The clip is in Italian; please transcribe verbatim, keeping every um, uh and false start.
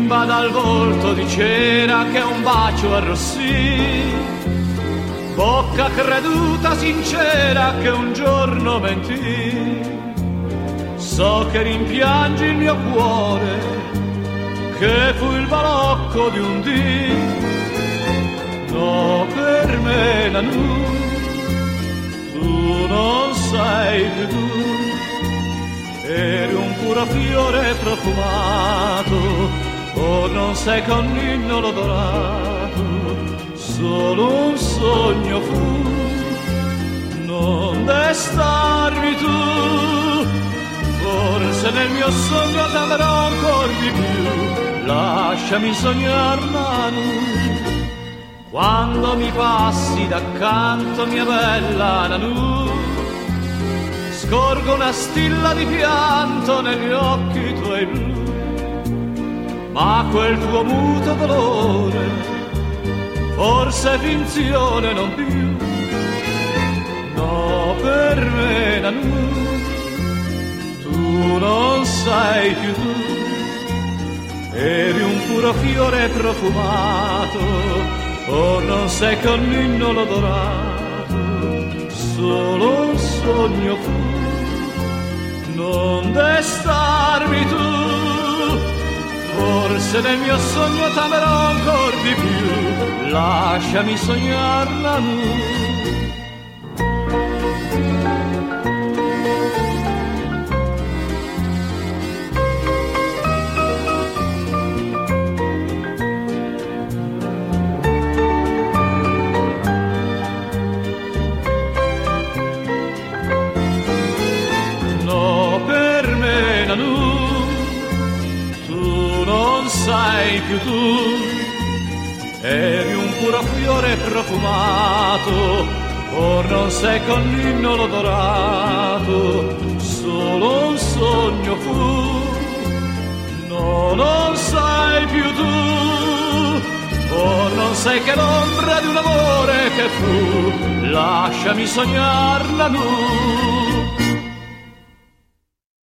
bimba dal volto di cera che un bacio arrossì, bocca creduta sincera che un giorno mentì. So che rimpiangi il mio cuore, che fu il balocco di un dì. No, per me Nanu, tu non sei più tu, eri un puro fiore profumato, o non sei che un inno lodorato, solo un sogno fu, non destarmi tu, forse nel mio sogno t'amerò ancor di più, lasciami sognar Nanu. Quando mi passi d'accanto, mia bella Nanu, scorgo una stilla di pianto negli occhi tuoi blu, ma quel tuo muto dolore, forse finzione non più. No, per me Nanu, tu non sei più tu, eri un puro fiore profumato, or non sei che un inno lodorato, solo un sogno fu, non destarmi tu, forse nel mio sogno t'amerò ancor di più, lasciami sognar Nanu. Sai più tu, eri un puro fiore profumato, or non sei con l'inno lodorato, solo un sogno fu, no, non sai più tu, or non sei che l'ombra di un amore che fu, lasciami sognar Nanu.